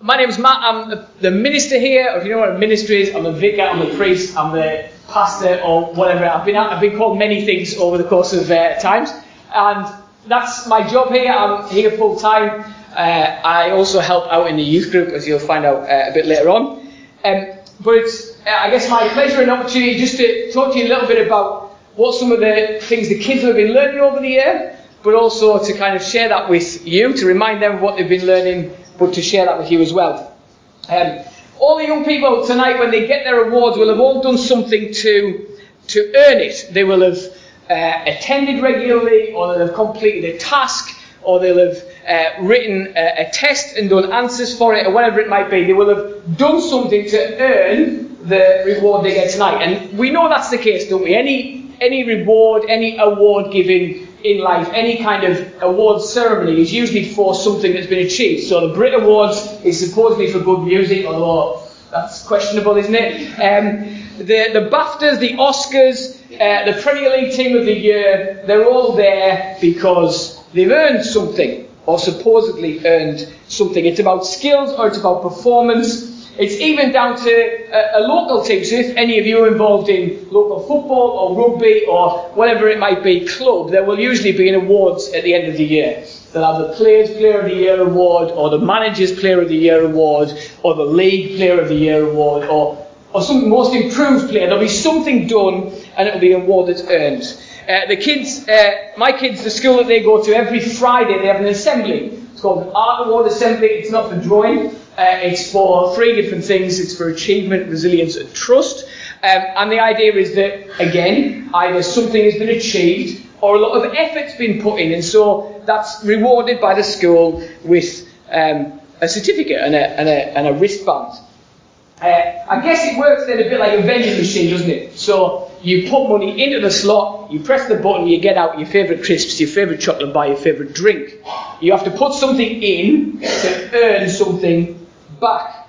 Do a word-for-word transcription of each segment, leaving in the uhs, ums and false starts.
my name's Matt. I'm the minister here. If you know what a minister is, I'm a vicar, I'm a priest, I'm the pastor, or whatever. I've been I've been called many things over the course of uh, times, and that's my job here. I'm here full time. Uh, I also help out in the youth group, as you'll find out uh, a bit later on. Um, but it's, uh, I guess, my pleasure and opportunity just to talk to you a little bit about what some of the things the kids have been learning over the year, but also to kind of share that with you, to remind them of what they've been learning, but to share that with you as well. Um, all the young people tonight, when they get their awards, will have all done something to to earn it. They will have uh, attended regularly, or they'll have completed a task, or they'll have uh, written a, a test and done answers for it, or whatever it might be. They will have done something to earn the reward they get tonight. And we know that's the case, don't we? Any any reward, any award given in life, any kind of awards ceremony is usually for something that's been achieved. So the Brit Awards is supposedly for good music, although that's questionable, isn't it? Um, the, the BAFTAs, the Oscars, uh, the Premier League Team of the Year, they're all there because they've earned something, or supposedly earned something. It's about skills, or it's about performance. It's even down to a, a local team. So if any of you are involved in local football or rugby or whatever it might be, club, there will usually be an awards at the end of the year. They'll have the Players Player of the Year award, or the Managers Player of the Year award, or the League Player of the Year award, or, or some Most Improved Player. There'll be something done, and it'll be an award that's earned. Uh, the kids, uh, my kids, the school that they go to, every Friday they have an assembly. It's called an Art Award Assembly. It's not for drawing. Uh, it's for three different things. It's for achievement, resilience, and trust. Um, and the idea is that, again, either something has been achieved or a lot of effort's been put in. And so that's rewarded by the school with um, a certificate and a, and a, and a wristband. Uh, I guess it works then a bit like a vending machine, doesn't it? So you put money into the slot, you press the button, you get out your favourite crisps, your favourite chocolate bar, your favourite drink. You have to put something in to earn something back.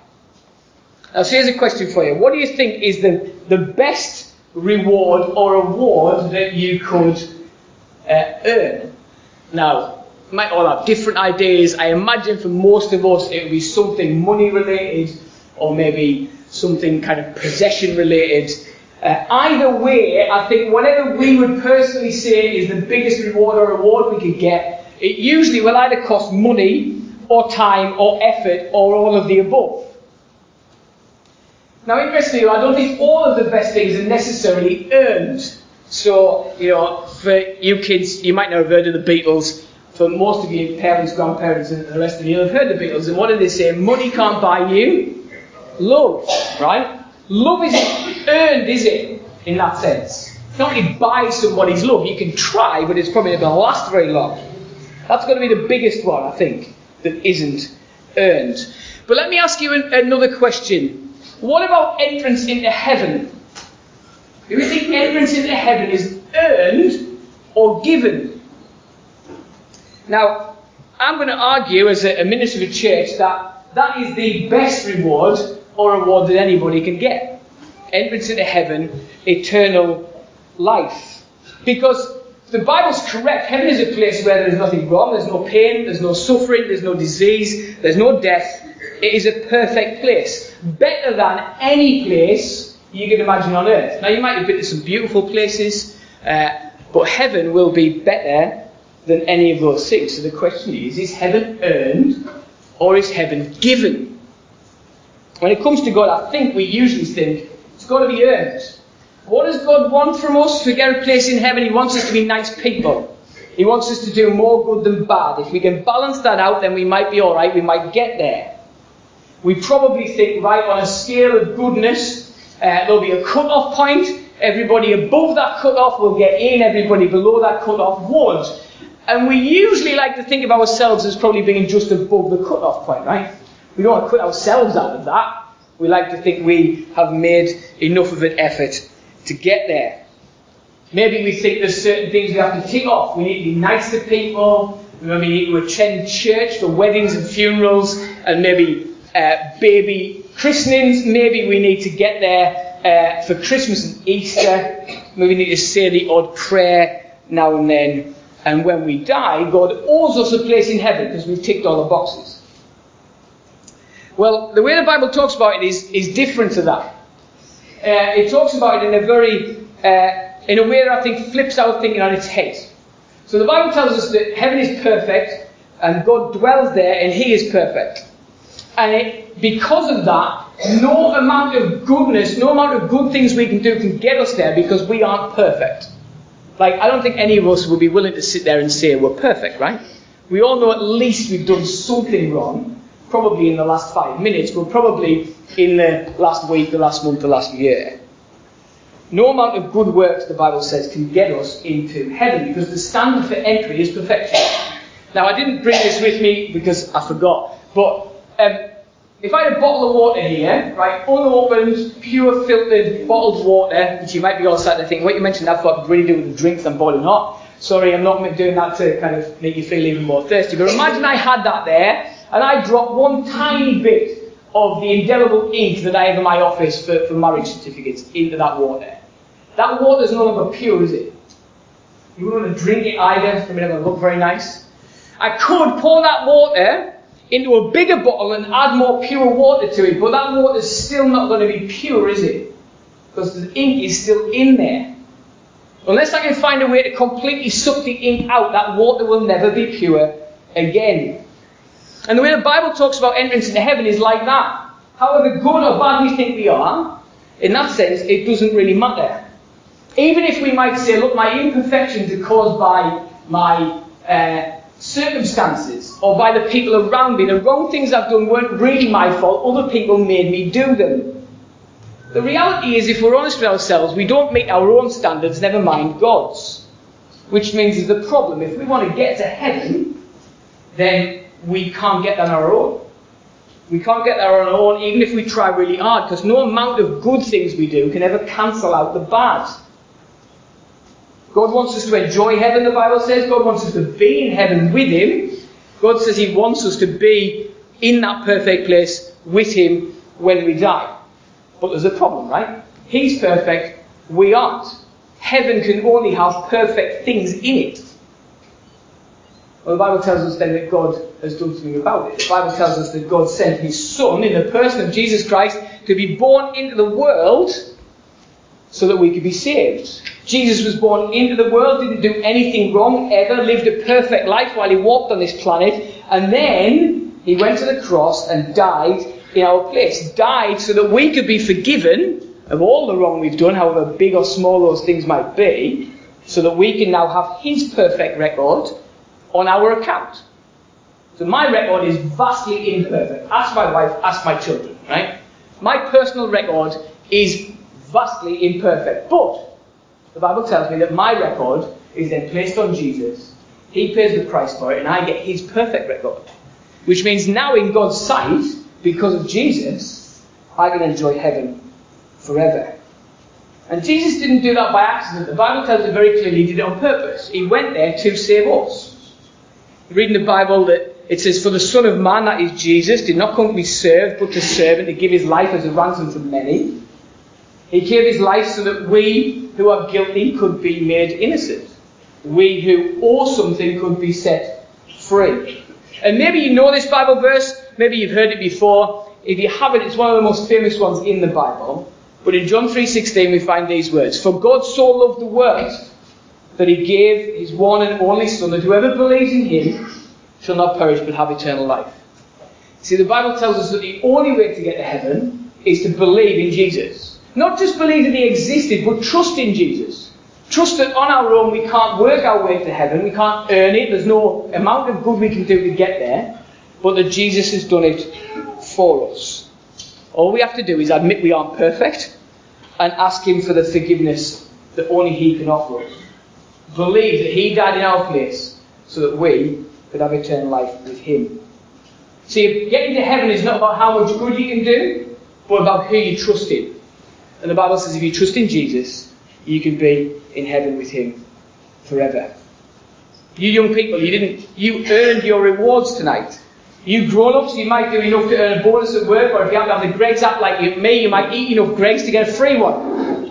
Now, so here's a question for you. What do you think is the, the best reward or award that you could uh, earn? Now, you might all have different ideas. I imagine for most of us it would be something money related, or maybe something kind of possession related. Uh, either way, I think whatever we would personally say is the biggest reward or award we could get, it usually will either cost money, or time, or effort, or all of the above. Now, interestingly, I don't think all of the best things are necessarily earned. So, you know, for you kids, you might not have heard of the Beatles. For most of you parents, grandparents, and the rest of you have heard of the Beatles. And what do they say? Money can't buy you love, right? Love isn't earned, is it, in that sense? You can't really buy somebody's love. You can try, but it's probably not going to last very long. That's going to be the biggest one, I think, that isn't earned. But let me ask you an, another question. What about entrance into heaven? Do you think entrance into heaven is earned or given? Now, I'm going to argue as a, a minister of a church that that is the best reward or award that anybody can get. Entrance into heaven, eternal life. Because if the Bible's correct, heaven is a place where there's nothing wrong, there's no pain, there's no suffering, there's no disease, there's no death. It is a perfect place. Better than any place you can imagine on earth. Now, you might have been to some beautiful places, uh, but heaven will be better than any of those things. So the question is, is heaven earned or is heaven given? When it comes to God, I think we usually think it's got to be earned. What does God want from us to get a place in heaven? He wants us to be nice people. He wants us to do more good than bad. If we can balance that out, then we might be all right. We might get there. We probably think, right, on a scale of goodness, uh, there'll be a cut-off point. Everybody above that cut-off will get in. Everybody below that cut-off won't. And we usually like to think of ourselves as probably being just above the cut-off point, right? We don't want to cut ourselves out of that. We like to think we have made enough of an effort to get there. Maybe we think there's certain things we have to tick off. We need to be nice to people. We need to attend church for weddings and funerals and maybe uh, baby christenings. Maybe we need to get there uh, for Christmas and Easter. Maybe we need to say the odd prayer now and then. And when we die, God owes us a place in heaven because we've ticked all the boxes. Well, the way the Bible talks about it is, is different to that. Uh, it talks about it in a very, uh, in a way that I think flips our thinking on its head. So the Bible tells us that heaven is perfect, and God dwells there, and He is perfect. And it, because of that, no amount of goodness, no amount of good things we can do can get us there, because we aren't perfect. Like, I don't think any of us would be willing to sit there and say we're perfect, right? We all know at least we've done something wrong, probably in the last five minutes, but probably in the last week, the last month, the last year. No amount of good works, the Bible says, can get us into heaven, because the standard for entry is perfection. Now, I didn't bring this with me because I forgot, but um, if I had a bottle of water here, right, unopened, pure, filtered, bottled water, which you might be all sat there thinking, what you mentioned that's got really to do with the drinks I'm boiling hot. Sorry, I'm not doing that to kind of make you feel even more thirsty. But imagine I had that there, and I dropped one tiny bit of the indelible ink that I have in my office for, for marriage certificates into that water. That water is no longer pure, is it? You wouldn't want to drink it either. I mean, it doesn't look very nice. I could pour that water into a bigger bottle and add more pure water to it, but that water is still not going to be pure, is it? Because the ink is still in there. Unless I can find a way to completely suck the ink out, that water will never be pure again. And the way the Bible talks about entrance into heaven is like that. However good or bad we think we are, in that sense, it doesn't really matter. Even if we might say, look, my imperfections are caused by my uh, circumstances or by the people around me. The wrong things I've done weren't really my fault. Other people made me do them. The reality is, if we're honest with ourselves, we don't meet our own standards, never mind God's. Which means there's a problem. If we want to get to heaven, then we can't get that on our own. We can't get there on our own, even if we try really hard, because no amount of good things we do can ever cancel out the bad. God wants us to enjoy heaven, the Bible says. God wants us to be in heaven with Him. God says He wants us to be in that perfect place with Him when we die. But there's a problem, right? He's perfect, we aren't. Heaven can only have perfect things in it. Well, the Bible tells us then that God has done something about it. The Bible tells us that God sent His Son in the person of Jesus Christ to be born into the world so that we could be saved. Jesus was born into the world, didn't do anything wrong ever, lived a perfect life while He walked on this planet, and then He went to the cross and died in our place. Died so that we could be forgiven of all the wrong we've done, however big or small those things might be, so that we can now have His perfect record on our account. So my record is vastly imperfect. Ask my wife, ask my children, right? My personal record is vastly imperfect. But the Bible tells me that my record is then placed on Jesus. He pays the price for it, and I get His perfect record. Which means now in God's sight, because of Jesus, I can enjoy heaven forever. And Jesus didn't do that by accident. The Bible tells us very clearly He did it on purpose. He went there to save us. You read in the Bible that it says, for the Son of Man, that is Jesus, did not come to be served, but to serve and to give His life as a ransom for many. He gave His life so that we who are guilty could be made innocent. We who owe something could be set free. And maybe you know this Bible verse, maybe you've heard it before. If you haven't, it's one of the most famous ones in the Bible. But in John three sixteen we find these words. For God so loved the world that He gave His one and only Son, that whoever believes in Him shall not perish but have eternal life. See, the Bible tells us that the only way to get to heaven is to believe in Jesus. Not just believe that He existed, but trust in Jesus. Trust that on our own we can't work our way to heaven, we can't earn it, there's no amount of good we can do to get there, but that Jesus has done it for us. All we have to do is admit we aren't perfect and ask Him for the forgiveness that only He can offer us. Believe that He died in our place so that we could have eternal life with Him. See, getting to heaven is not about how much good you can do, but about who you trust in. And the Bible says if you trust in Jesus, you can be in heaven with Him forever. You young people, you didn't, you earned your rewards tonight. You grown-ups, you might do enough to earn a bonus at work, or if you happen to have the Greggs app like you, me, you might eat enough Greggs to get a free one.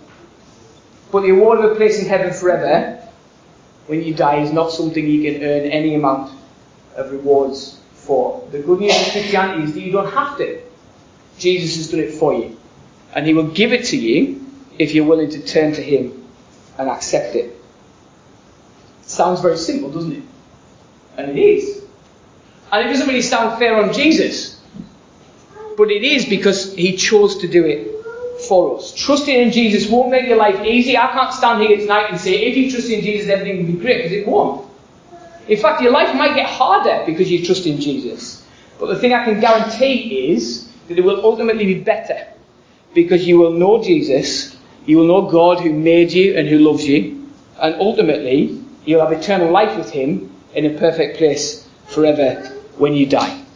But the award of a place in heaven forever, when you die, is not something you can earn any amount of rewards for. The good news of Christianity is that you don't have to. Jesus has done it for you. And he will give it to you if you're willing to turn to him and accept it. Sounds very simple, doesn't it? And it is. And it doesn't really sound fair on Jesus. But it is, because he chose to do it for us. Trusting in Jesus won't make your life easy. I can't stand here tonight and say, if you trust in Jesus, everything will be great, because it won't. In fact, your life might get harder because you trust in Jesus. But the thing I can guarantee is that it will ultimately be better, because you will know Jesus, you will know God who made you and who loves you, and ultimately you'll have eternal life with him in a perfect place forever when you die.